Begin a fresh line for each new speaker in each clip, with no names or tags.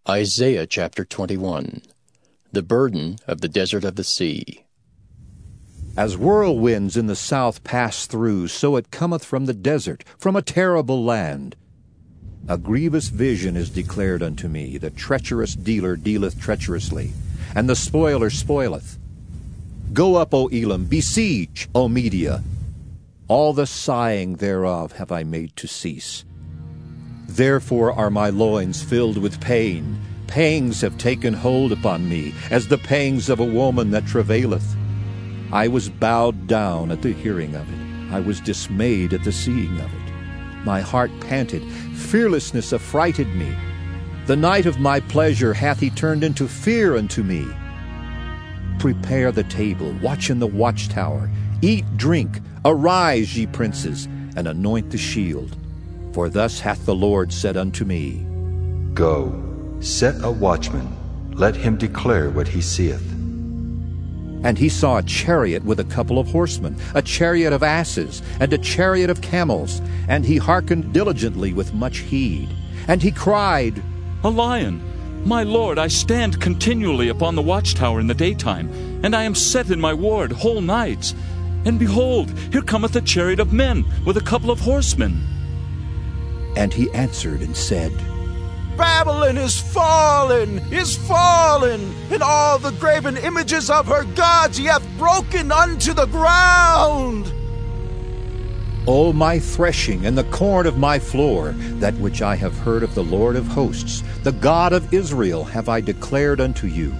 Isaiah chapter 21. The burden of the desert of the sea.
As whirlwinds in the south pass through, so it cometh from the desert, from a terrible land. A grievous vision is declared unto me. The treacherous dealer dealeth treacherously, and the spoiler spoileth. Go up, O Elam, besiege, O Media. All the sighing thereof have I made to cease. Therefore are my loins filled with pain. Pangs have taken hold upon me, as the pangs of a woman that travaileth. I was bowed down at the hearing of it. I was dismayed at the seeing of it. My heart panted. Fearlessness affrighted me. The night of my pleasure hath he turned into fear unto me. Prepare the table, watch in the watchtower. Eat, drink, arise, ye princes, and anoint the shield. For thus hath the Lord said unto me,
Go, set a watchman, let him declare what he seeth.
And he saw a chariot with a couple of horsemen, a chariot of asses, and a chariot of camels. And he hearkened diligently with much heed. And he cried,
A lion! My lord, I stand continually upon the watchtower in the daytime, and I am set in my ward whole nights. And behold, here cometh a chariot of men with a couple of horsemen.
And he answered and said,
Babylon is fallen, and all the graven images of her gods ye hath broken unto the ground.
O my threshing and the corn of my floor, that which I have heard of the Lord of hosts, the God of Israel, have I declared unto you.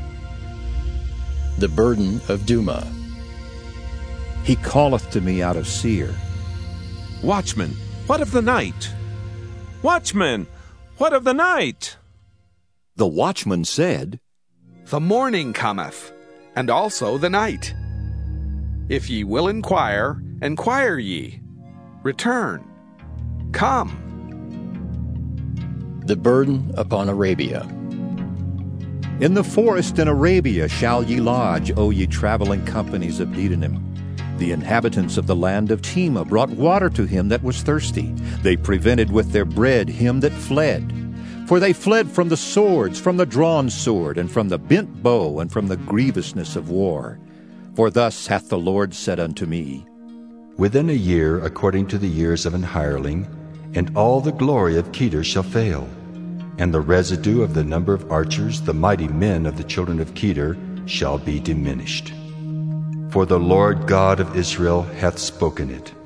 The burden of Duma.
He calleth to me out of Seir.
Watchman, what of the night? Watchman, what of the night?
The watchman said,
The morning cometh, and also the night. If ye will inquire, inquire ye. Return. Come.
The burden upon Arabia.
In the forest in Arabia shall ye lodge, O ye traveling companies of Dedanim. The inhabitants of the land of Tema brought water to him that was thirsty. They prevented with their bread him that fled. For they fled from the swords, from the drawn sword, and from the bent bow, and from the grievousness of war. For thus hath the Lord said unto me,
Within a year, according to the years of an hireling, and all the glory of Kedar shall fail, and the residue of the number of archers, the mighty men of the children of Kedar, shall be diminished. For the Lord God of Israel hath spoken it.